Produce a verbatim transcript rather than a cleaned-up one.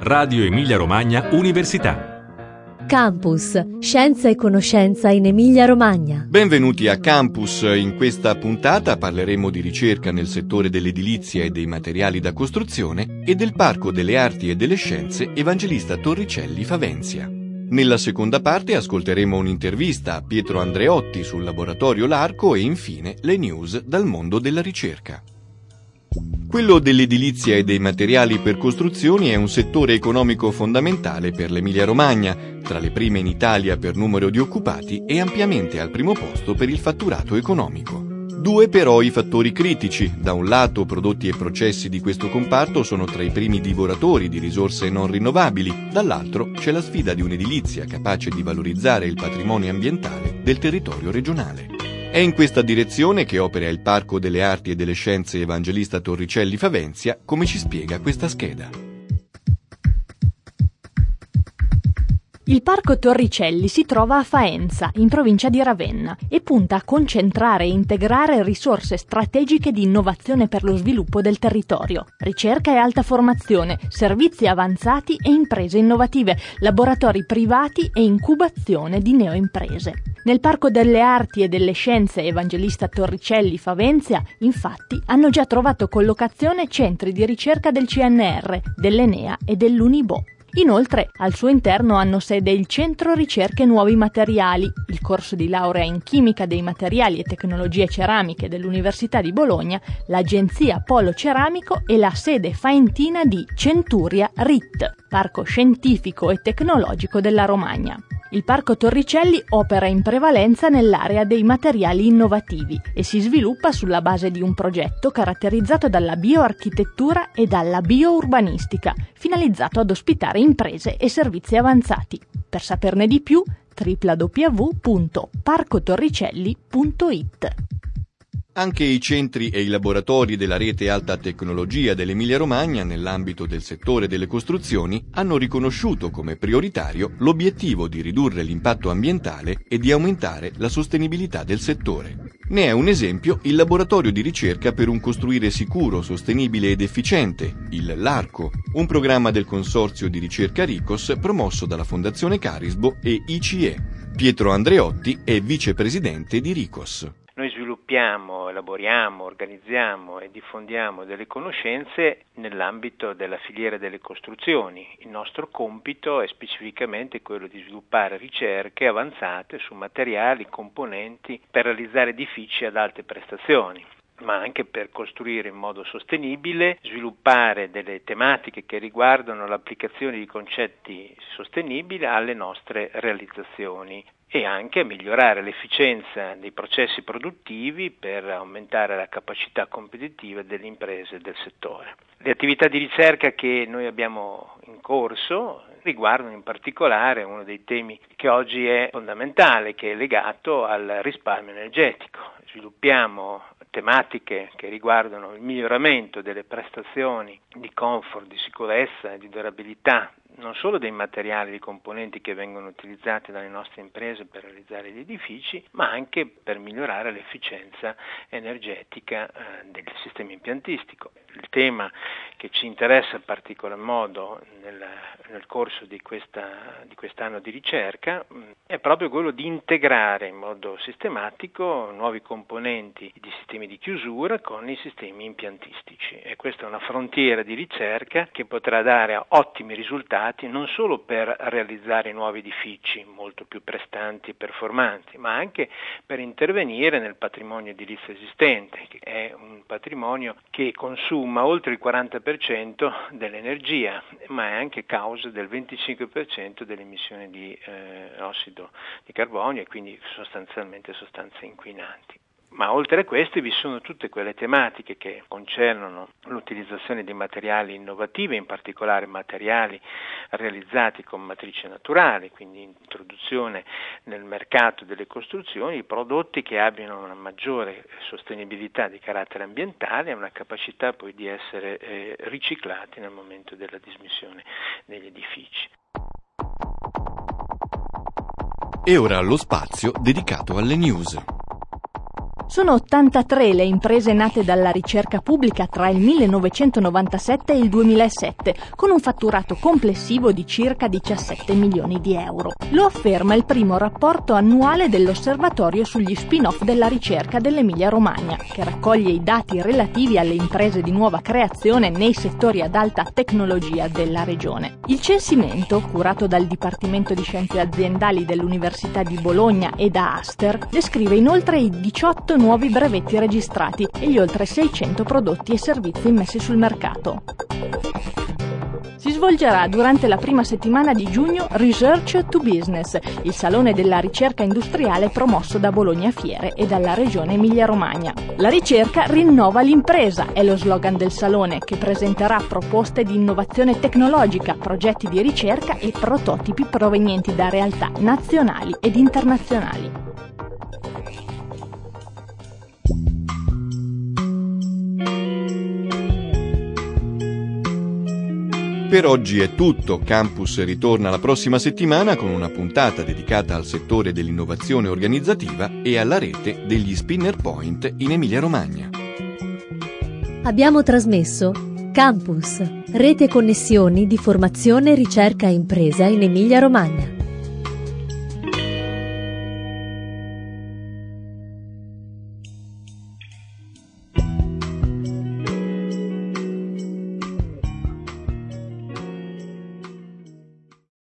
Radio Emilia Romagna Università. Campus, scienza e conoscenza in Emilia-Romagna. Benvenuti a Campus. In questa puntata parleremo di ricerca nel settore dell'edilizia e dei materiali da costruzione e del Parco delle Arti e delle Scienze Evangelista Torricelli Favenzia. Nella seconda parte ascolteremo un'intervista a Pietro Andreotti sul laboratorio L'Arco e infine le news dal mondo della ricerca. Quello dell'edilizia e dei materiali per costruzioni è un settore economico fondamentale per l'Emilia-Romagna, tra le prime in Italia per numero di occupati e ampiamente al primo posto per il fatturato economico. Due però i fattori critici: da un lato prodotti e processi di questo comparto sono tra i primi divoratori di risorse non rinnovabili, dall'altro c'è la sfida di un'edilizia capace di valorizzare il patrimonio ambientale del territorio regionale. È in questa direzione che opera il Parco delle Arti e delle Scienze Evangelista Torricelli Favenzia, come ci spiega questa scheda. Il Parco Torricelli si trova a Faenza, in provincia di Ravenna, e punta a concentrare e integrare risorse strategiche di innovazione per lo sviluppo del territorio, ricerca e alta formazione, servizi avanzati e imprese innovative, laboratori privati e incubazione di neoimprese. Nel Parco delle Arti e delle Scienze Evangelista Torricelli Favenzia, infatti, hanno già trovato collocazione centri di ricerca del C N R, dell'Enea e dell'Unibo. Inoltre, al suo interno hanno sede il Centro Ricerche Nuovi Materiali, il corso di laurea in Chimica dei Materiali e Tecnologie Ceramiche dell'Università di Bologna, l'Agenzia Polo Ceramico e la sede faentina di Centuria R I T, Parco Scientifico e Tecnologico della Romagna. Il Parco Torricelli opera in prevalenza nell'area dei materiali innovativi e si sviluppa sulla base di un progetto caratterizzato dalla bioarchitettura e dalla biourbanistica, finalizzato ad ospitare imprese e servizi avanzati. Per saperne di più, w w w punto parco torricelli punto i t. Anche i centri e i laboratori della rete alta tecnologia dell'Emilia-Romagna nell'ambito del settore delle costruzioni hanno riconosciuto come prioritario l'obiettivo di ridurre l'impatto ambientale e di aumentare la sostenibilità del settore. Ne è un esempio il laboratorio di ricerca per un costruire sicuro, sostenibile ed efficiente, il L'Arco, un programma del consorzio di ricerca RICOS promosso dalla Fondazione Carisbo e I C E. Pietro Andreotti è vicepresidente di RICOS. Noi sviluppiamo, elaboriamo, organizziamo e diffondiamo delle conoscenze nell'ambito della filiera delle costruzioni. Il nostro compito è specificamente quello di sviluppare ricerche avanzate su materiali, componenti per realizzare edifici ad alte prestazioni, ma anche per costruire in modo sostenibile, sviluppare delle tematiche che riguardano l'applicazione di concetti sostenibili alle nostre realizzazioni e anche a migliorare l'efficienza dei processi produttivi per aumentare la capacità competitiva delle imprese del settore. Le attività di ricerca che noi abbiamo in corso riguardano in particolare uno dei temi che oggi è fondamentale, che è legato al risparmio energetico. Sviluppiamo tematiche che riguardano il miglioramento delle prestazioni di comfort, di sicurezza e di durabilità, non solo dei materiali e dei componenti che vengono utilizzati dalle nostre imprese per realizzare gli edifici, ma anche per migliorare l'efficienza energetica eh, del sistema impiantistico. Il tema che ci interessa in particolar modo nel, nel corso di, questa, di quest'anno di ricerca mh, è proprio quello di integrare in modo sistematico nuovi componenti di sistemi di chiusura con i sistemi impiantistici, e questa è una frontiera di ricerca che potrà dare ottimi risultati non solo per realizzare nuovi edifici molto più prestanti e performanti, ma anche per intervenire nel patrimonio edilizio esistente, che è un patrimonio che consuma oltre il quaranta per cento dell'energia, ma è anche causa del venticinque per cento delle emissioni di eh, ossido di carbonio e quindi sostanzialmente sostanze inquinanti. Ma oltre a queste vi sono tutte quelle tematiche che concernono l'utilizzazione di materiali innovativi, in particolare materiali realizzati con matrice naturale, quindi introduzione nel mercato delle costruzioni di prodotti che abbiano una maggiore sostenibilità di carattere ambientale e una capacità poi di essere eh, riciclati nel momento della dismissione degli edifici. E ora lo spazio dedicato alle news. Sono ottantatré le imprese nate dalla ricerca pubblica tra il millenovecentonovantasette e il duemilasette, con un fatturato complessivo di circa diciassette milioni di euro. Lo afferma il primo rapporto annuale dell'Osservatorio sugli spin-off della ricerca dell'Emilia-Romagna, che raccoglie i dati relativi alle imprese di nuova creazione nei settori ad alta tecnologia della regione. Il censimento, curato dal Dipartimento di Scienze Aziendali dell'Università di Bologna e da Aster, descrive inoltre i diciotto nuovi brevetti registrati e gli oltre seicento prodotti e servizi immessi sul mercato. Si svolgerà durante la prima settimana di giugno Research to Business, il salone della ricerca industriale promosso da Bologna Fiere e dalla regione Emilia-Romagna. La ricerca rinnova l'impresa è lo slogan del salone, che presenterà proposte di innovazione tecnologica, progetti di ricerca e prototipi provenienti da realtà nazionali ed internazionali. Per oggi è tutto. Campus ritorna la prossima settimana con una puntata dedicata al settore dell'innovazione organizzativa e alla rete degli Spinner Point in Emilia-Romagna. Abbiamo trasmesso Campus, rete e connessioni di formazione, ricerca e impresa in Emilia-Romagna.